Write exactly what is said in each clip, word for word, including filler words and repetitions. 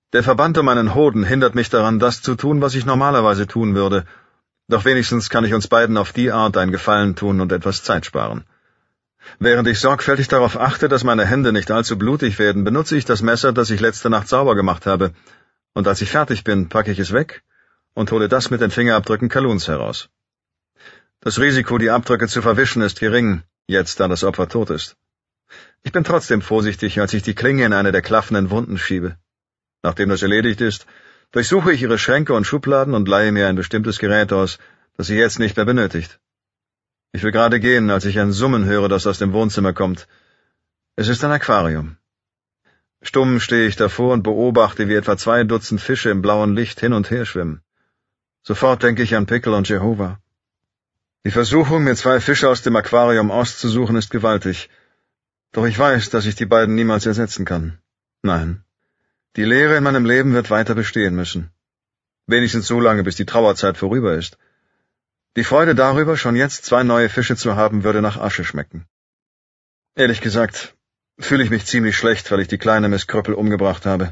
Der Verband um meinen Hoden hindert mich daran, das zu tun, was ich normalerweise tun würde, doch wenigstens kann ich uns beiden auf die Art einen Gefallen tun und etwas Zeit sparen. Während ich sorgfältig darauf achte, dass meine Hände nicht allzu blutig werden, benutze ich das Messer, das ich letzte Nacht sauber gemacht habe, und als ich fertig bin, packe ich es weg und hole das mit den Fingerabdrücken Caluns heraus. Das Risiko, die Abdrücke zu verwischen, ist gering, jetzt da das Opfer tot ist. Ich bin trotzdem vorsichtig, als ich die Klinge in eine der klaffenden Wunden schiebe. Nachdem das erledigt ist, durchsuche ich ihre Schränke und Schubladen und leihe mir ein bestimmtes Gerät aus, das sie jetzt nicht mehr benötigt. Ich will gerade gehen, als ich ein Summen höre, das aus dem Wohnzimmer kommt. Es ist ein Aquarium. Stumm stehe ich davor und beobachte, wie etwa zwei Dutzend Fische im blauen Licht hin und her schwimmen. Sofort denke ich an Pickle und Jehova. Die Versuchung, mir zwei Fische aus dem Aquarium auszusuchen, ist gewaltig. Doch ich weiß, dass ich die beiden niemals ersetzen kann. Nein. Die Leere in meinem Leben wird weiter bestehen müssen. Wenigstens so lange, bis die Trauerzeit vorüber ist. Die Freude darüber, schon jetzt zwei neue Fische zu haben, würde nach Asche schmecken. Ehrlich gesagt, fühle ich mich ziemlich schlecht, weil ich die kleine Miss Krüppel umgebracht habe.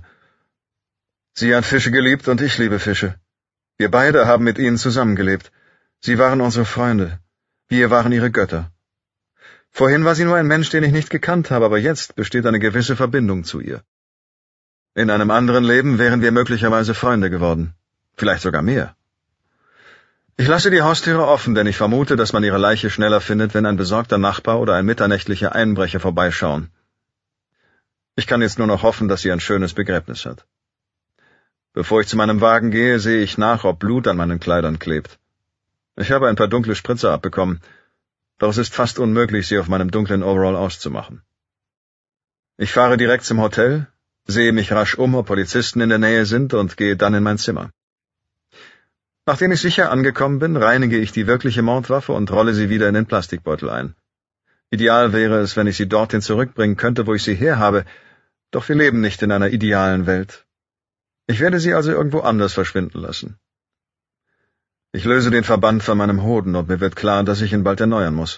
Sie hat Fische geliebt und ich liebe Fische. Wir beide haben mit ihnen zusammengelebt. Sie waren unsere Freunde. Wir waren ihre Götter. Vorhin war sie nur ein Mensch, den ich nicht gekannt habe, aber jetzt besteht eine gewisse Verbindung zu ihr. In einem anderen Leben wären wir möglicherweise Freunde geworden. Vielleicht sogar mehr. Ich lasse die Haustüre offen, denn ich vermute, dass man ihre Leiche schneller findet, wenn ein besorgter Nachbar oder ein mitternächtlicher Einbrecher vorbeischauen. Ich kann jetzt nur noch hoffen, dass sie ein schönes Begräbnis hat. Bevor ich zu meinem Wagen gehe, sehe ich nach, ob Blut an meinen Kleidern klebt. Ich habe ein paar dunkle Spritzer abbekommen, doch es ist fast unmöglich, sie auf meinem dunklen Overall auszumachen. Ich fahre direkt zum Hotel, sehe mich rasch um, ob Polizisten in der Nähe sind, und gehe dann in mein Zimmer. Nachdem ich sicher angekommen bin, reinige ich die wirkliche Mordwaffe und rolle sie wieder in den Plastikbeutel ein. Ideal wäre es, wenn ich sie dorthin zurückbringen könnte, wo ich sie herhabe, doch wir leben nicht in einer idealen Welt. Ich werde sie also irgendwo anders verschwinden lassen. Ich löse den Verband von meinem Hoden und mir wird klar, dass ich ihn bald erneuern muss.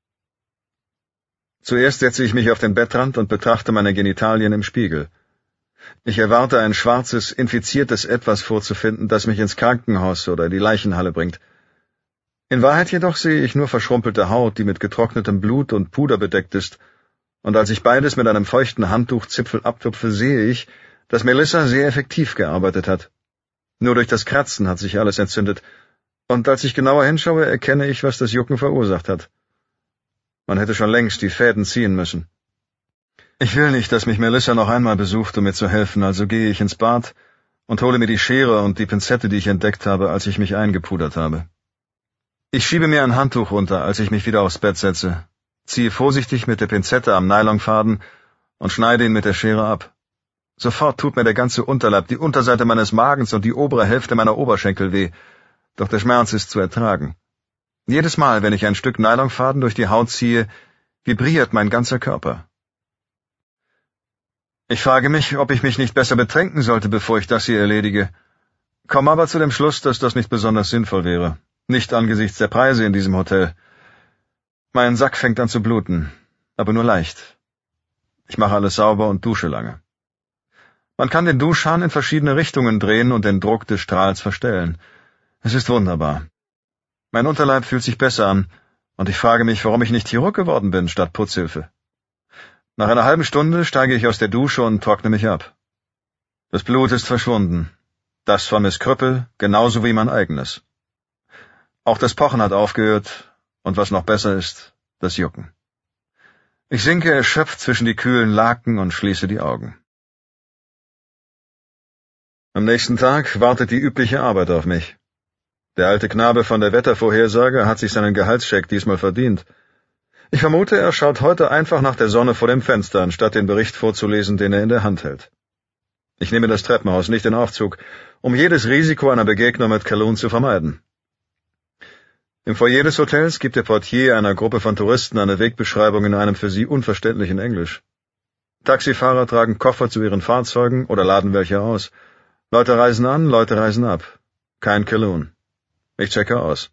Zuerst setze ich mich auf den Bettrand und betrachte meine Genitalien im Spiegel. Ich erwarte, ein schwarzes, infiziertes Etwas vorzufinden, das mich ins Krankenhaus oder die Leichenhalle bringt. In Wahrheit jedoch sehe ich nur verschrumpelte Haut, die mit getrocknetem Blut und Puder bedeckt ist, und als ich beides mit einem feuchten Handtuchzipfel abtupfe, sehe ich, dass Melissa sehr effektiv gearbeitet hat. Nur durch das Kratzen hat sich alles entzündet, und als ich genauer hinschaue, erkenne ich, was das Jucken verursacht hat. Man hätte schon längst die Fäden ziehen müssen. Ich will nicht, dass mich Melissa noch einmal besucht, um mir zu helfen, also gehe ich ins Bad und hole mir die Schere und die Pinzette, die ich entdeckt habe, als ich mich eingepudert habe. Ich schiebe mir ein Handtuch unter, als ich mich wieder aufs Bett setze, ziehe vorsichtig mit der Pinzette am Nylonfaden und schneide ihn mit der Schere ab. Sofort tut mir der ganze Unterleib, die Unterseite meines Magens und die obere Hälfte meiner Oberschenkel weh, doch der Schmerz ist zu ertragen. Jedes Mal, wenn ich ein Stück Nylonfaden durch die Haut ziehe, vibriert mein ganzer Körper. Ich frage mich, ob ich mich nicht besser betränken sollte, bevor ich das hier erledige, komme aber zu dem Schluss, dass das nicht besonders sinnvoll wäre, nicht angesichts der Preise in diesem Hotel. Mein Sack fängt an zu bluten, aber nur leicht. Ich mache alles sauber und dusche lange. Man kann den Duschhahn in verschiedene Richtungen drehen und den Druck des Strahls verstellen. Es ist wunderbar. Mein Unterleib fühlt sich besser an, und ich frage mich, warum ich nicht Chirurg geworden bin statt Putzhilfe. Nach einer halben Stunde steige ich aus der Dusche und trockne mich ab. Das Blut ist verschwunden. Das von Miss Krüppel, genauso wie mein eigenes. Auch das Pochen hat aufgehört, und was noch besser ist, das Jucken. Ich sinke erschöpft zwischen die kühlen Laken und schließe die Augen. Am nächsten Tag wartet die übliche Arbeit auf mich. Der alte Knabe von der Wettervorhersage hat sich seinen Gehaltscheck diesmal verdient. Ich vermute, er schaut heute einfach nach der Sonne vor dem Fenster, anstatt den Bericht vorzulesen, den er in der Hand hält. Ich nehme das Treppenhaus, nicht den Aufzug, um jedes Risiko einer Begegnung mit Calhoun zu vermeiden. Im Foyer des Hotels gibt der Portier einer Gruppe von Touristen eine Wegbeschreibung in einem für sie unverständlichen Englisch. Taxifahrer tragen Koffer zu ihren Fahrzeugen oder laden welche aus. Leute reisen an, Leute reisen ab. Kein Calhoun. Ich checke aus.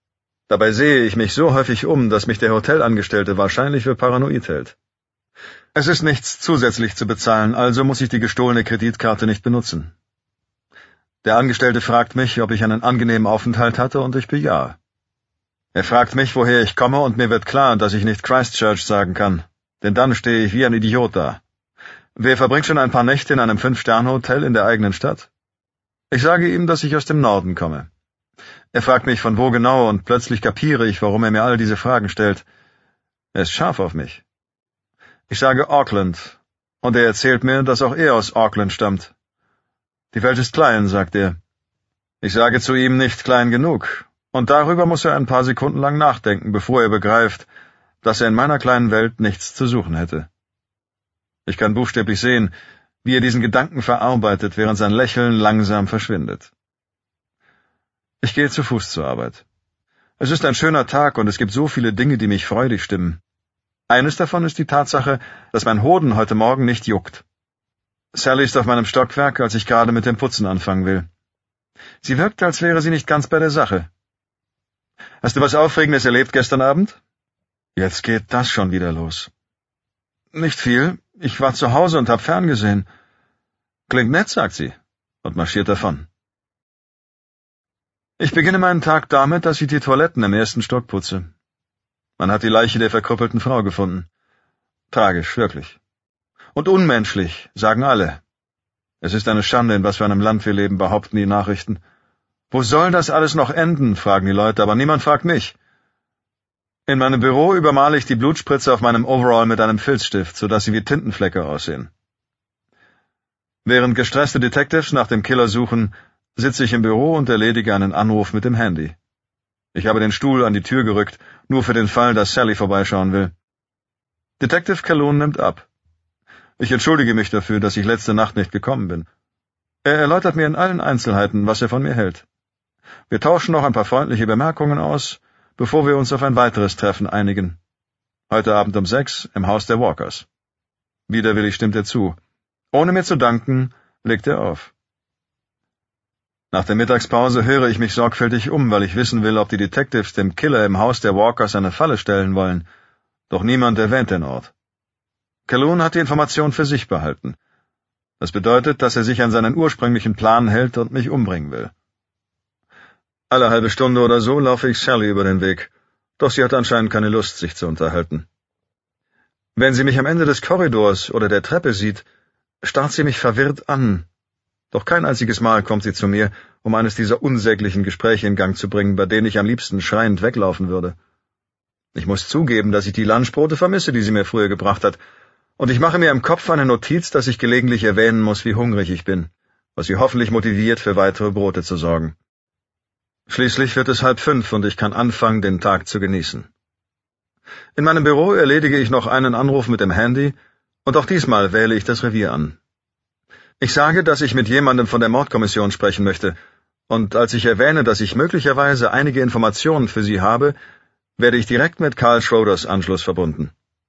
Dabei sehe ich mich so häufig um, dass mich der Hotelangestellte wahrscheinlich für paranoid hält. Es ist nichts zusätzlich zu bezahlen, also muss ich die gestohlene Kreditkarte nicht benutzen. Der Angestellte fragt mich, ob ich einen angenehmen Aufenthalt hatte, und ich bejahe. Er fragt mich, woher ich komme, und mir wird klar, dass ich nicht Christchurch sagen kann, denn dann stehe ich wie ein Idiot da. Wer verbringt schon ein paar Nächte in einem Fünf-Sterne-Hotel in der eigenen Stadt? Ich sage ihm, dass ich aus dem Norden komme. Er fragt mich, von wo genau, und plötzlich kapiere ich, warum er mir all diese Fragen stellt. Er ist scharf auf mich. Ich sage Auckland, und er erzählt mir, dass auch er aus Auckland stammt. Die Welt ist klein, sagt er. Ich sage zu ihm, nicht klein genug, und darüber muss er ein paar Sekunden lang nachdenken, bevor er begreift, dass er in meiner kleinen Welt nichts zu suchen hätte. Ich kann buchstäblich sehen, wie er diesen Gedanken verarbeitet, während sein Lächeln langsam verschwindet. Ich gehe zu Fuß zur Arbeit. Es ist ein schöner Tag und es gibt so viele Dinge, die mich freudig stimmen. Eines davon ist die Tatsache, dass mein Hoden heute Morgen nicht juckt. Sally ist auf meinem Stockwerk, als ich gerade mit dem Putzen anfangen will. Sie wirkt, als wäre sie nicht ganz bei der Sache. Hast du was Aufregendes erlebt gestern Abend? Jetzt geht das schon wieder los. Nicht viel. Ich war zu Hause und hab ferngesehen. Klingt nett, sagt sie, und marschiert davon. Ich beginne meinen Tag damit, dass ich die Toiletten im ersten Stock putze. Man hat die Leiche der verkrüppelten Frau gefunden. Tragisch, wirklich. Und unmenschlich, sagen alle. Es ist eine Schande, in was für einem Land wir leben, behaupten die Nachrichten. Wo soll das alles noch enden, fragen die Leute, aber niemand fragt mich. In meinem Büro übermale ich die Blutspritze auf meinem Overall mit einem Filzstift, sodass sie wie Tintenflecke aussehen. Während gestresste Detectives nach dem Killer suchen, sitze ich im Büro und erledige einen Anruf mit dem Handy. Ich habe den Stuhl an die Tür gerückt, nur für den Fall, dass Sally vorbeischauen will. Detective Calhoun nimmt ab. Ich entschuldige mich dafür, dass ich letzte Nacht nicht gekommen bin. Er erläutert mir in allen Einzelheiten, was er von mir hält. Wir tauschen noch ein paar freundliche Bemerkungen aus, bevor wir uns auf ein weiteres Treffen einigen. Heute Abend um sechs im Haus der Walkers. Widerwillig stimmt er zu. Ohne mir zu danken, legt er auf. Nach der Mittagspause höre ich mich sorgfältig um, weil ich wissen will, ob die Detectives dem Killer im Haus der Walkers eine Falle stellen wollen. Doch niemand erwähnt den Ort. Calhoun hat die Information für sich behalten. Das bedeutet, dass er sich an seinen ursprünglichen Plan hält und mich umbringen will. Alle halbe Stunde oder so laufe ich Sally über den Weg, doch sie hat anscheinend keine Lust, sich zu unterhalten. Wenn sie mich am Ende des Korridors oder der Treppe sieht, starrt sie mich verwirrt an. Doch kein einziges Mal kommt sie zu mir, um eines dieser unsäglichen Gespräche in Gang zu bringen, bei denen ich am liebsten schreiend weglaufen würde. Ich muss zugeben, dass ich die Lunchbrote vermisse, die sie mir früher gebracht hat, und ich mache mir im Kopf eine Notiz, dass ich gelegentlich erwähnen muss, wie hungrig ich bin, was sie hoffentlich motiviert, für weitere Brote zu sorgen. Schließlich wird es halb fünf und ich kann anfangen, den Tag zu genießen. In meinem Büro erledige ich noch einen Anruf mit dem Handy, und auch diesmal wähle ich das Revier an. Ich sage, dass ich mit jemandem von der Mordkommission sprechen möchte, und als ich erwähne, dass ich möglicherweise einige Informationen für Sie habe, werde ich direkt mit Carl Schroders Anschluss verbunden.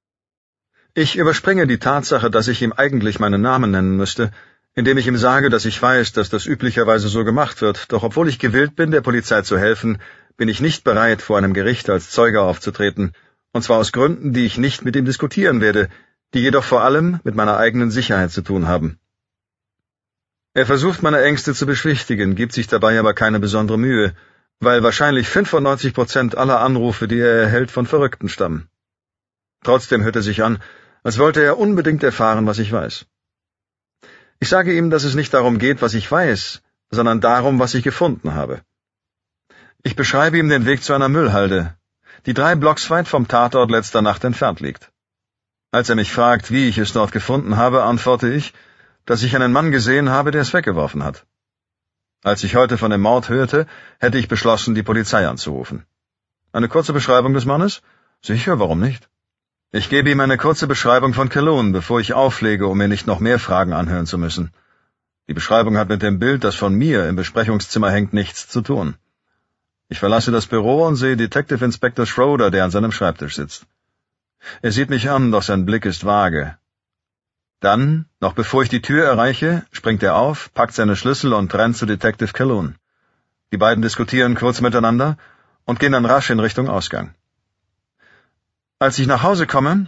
Ich überspringe die Tatsache, dass ich ihm eigentlich meinen Namen nennen müsste, indem ich ihm sage, dass ich weiß, dass das üblicherweise so gemacht wird, doch obwohl ich gewillt bin, der Polizei zu helfen, bin ich nicht bereit, vor einem Gericht als Zeuge aufzutreten, und zwar aus Gründen, die ich nicht mit ihm diskutieren werde, die jedoch vor allem mit meiner eigenen Sicherheit zu tun haben. Er versucht, meine Ängste zu beschwichtigen, gibt sich dabei aber keine besondere Mühe, weil wahrscheinlich fünfundneunzig Prozent aller Anrufe, die er erhält, von Verrückten stammen. Trotzdem hört er sich an, als wollte er unbedingt erfahren, was ich weiß. Ich sage ihm, dass es nicht darum geht, was ich weiß, sondern darum, was ich gefunden habe. Ich beschreibe ihm den Weg zu einer Müllhalde, die drei Blocks weit vom Tatort letzter Nacht entfernt liegt. Als er mich fragt, wie ich es dort gefunden habe, antworte ich, dass ich einen Mann gesehen habe, der es weggeworfen hat. Als ich heute von dem Mord hörte, hätte ich beschlossen, die Polizei anzurufen. Eine kurze Beschreibung des Mannes? Sicher, warum nicht? Ich gebe ihm eine kurze Beschreibung von Calhoun, bevor ich auflege, um mir nicht noch mehr Fragen anhören zu müssen. Die Beschreibung hat mit dem Bild, das von mir im Besprechungszimmer hängt, nichts zu tun. Ich verlasse das Büro und sehe Detective Inspector Schroder, der an seinem Schreibtisch sitzt. Er sieht mich an, doch sein Blick ist vage. Dann, noch bevor ich die Tür erreiche, springt er auf, packt seine Schlüssel und rennt zu Detective Calhoun. Die beiden diskutieren kurz miteinander und gehen dann rasch in Richtung Ausgang. Als ich nach Hause komme,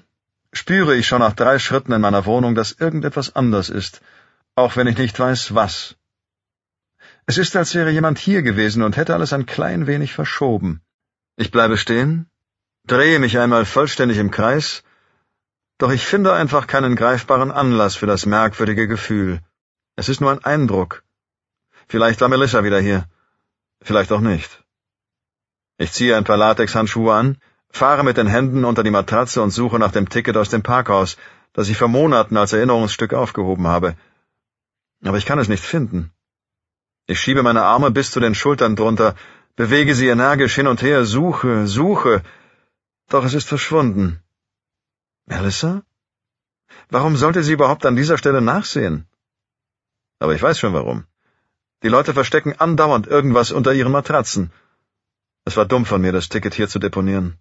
spüre ich schon nach drei Schritten in meiner Wohnung, dass irgendetwas anders ist, auch wenn ich nicht weiß, was. Es ist, als wäre jemand hier gewesen und hätte alles ein klein wenig verschoben. Ich bleibe stehen, drehe mich einmal vollständig im Kreis, doch ich finde einfach keinen greifbaren Anlass für das merkwürdige Gefühl. Es ist nur ein Eindruck. Vielleicht war Melissa wieder hier, vielleicht auch nicht. Ich ziehe ein paar Latexhandschuhe an, fahre mit den Händen unter die Matratze und suche nach dem Ticket aus dem Parkhaus, das ich vor Monaten als Erinnerungsstück aufgehoben habe. Aber ich kann es nicht finden. Ich schiebe meine Arme bis zu den Schultern drunter, bewege sie energisch hin und her, suche, suche, doch es ist verschwunden. Melissa? Warum sollte sie überhaupt an dieser Stelle nachsehen? Aber ich weiß schon warum. Die Leute verstecken andauernd irgendwas unter ihren Matratzen. Es war dumm von mir, das Ticket hier zu deponieren.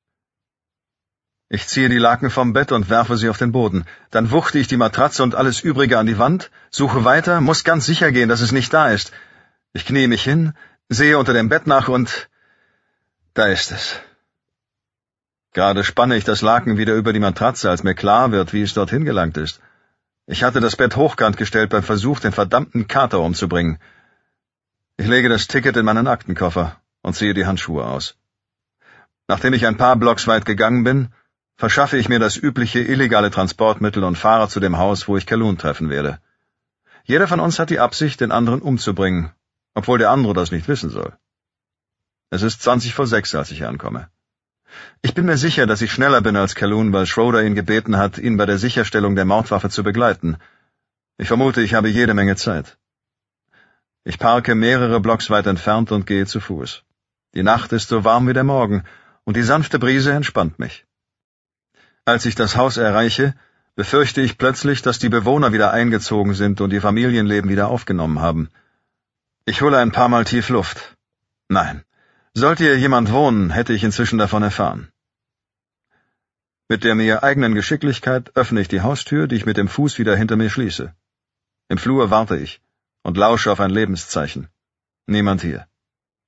Ich ziehe die Laken vom Bett und werfe sie auf den Boden. Dann wuchte ich die Matratze und alles Übrige an die Wand, suche weiter, muss ganz sicher gehen, dass es nicht da ist. Ich knie mich hin, sehe unter dem Bett nach und da ist es. Gerade spanne ich das Laken wieder über die Matratze, als mir klar wird, wie es dorthin gelangt ist. Ich hatte das Bett hochkant gestellt beim Versuch, den verdammten Kater umzubringen. Ich lege das Ticket in meinen Aktenkoffer und ziehe die Handschuhe aus. Nachdem ich ein paar Blocks weit gegangen bin, verschaffe ich mir das übliche illegale Transportmittel und fahre zu dem Haus, wo ich Calhoun treffen werde. Jeder von uns hat die Absicht, den anderen umzubringen, obwohl der andere das nicht wissen soll. Es ist zwanzig vor sechs, als ich ankomme. Ich bin mir sicher, dass ich schneller bin als Calhoun, weil Schroeder ihn gebeten hat, ihn bei der Sicherstellung der Mordwaffe zu begleiten. Ich vermute, ich habe jede Menge Zeit. Ich parke mehrere Blocks weit entfernt und gehe zu Fuß. Die Nacht ist so warm wie der Morgen, und die sanfte Brise entspannt mich. Als ich das Haus erreiche, befürchte ich plötzlich, dass die Bewohner wieder eingezogen sind und ihr Familienleben wieder aufgenommen haben. Ich hole ein paar Mal tief Luft. Nein. Sollte hier jemand wohnen, hätte ich inzwischen davon erfahren. Mit der mir eigenen Geschicklichkeit öffne ich die Haustür, die ich mit dem Fuß wieder hinter mir schließe. Im Flur warte ich und lausche auf ein Lebenszeichen. Niemand hier.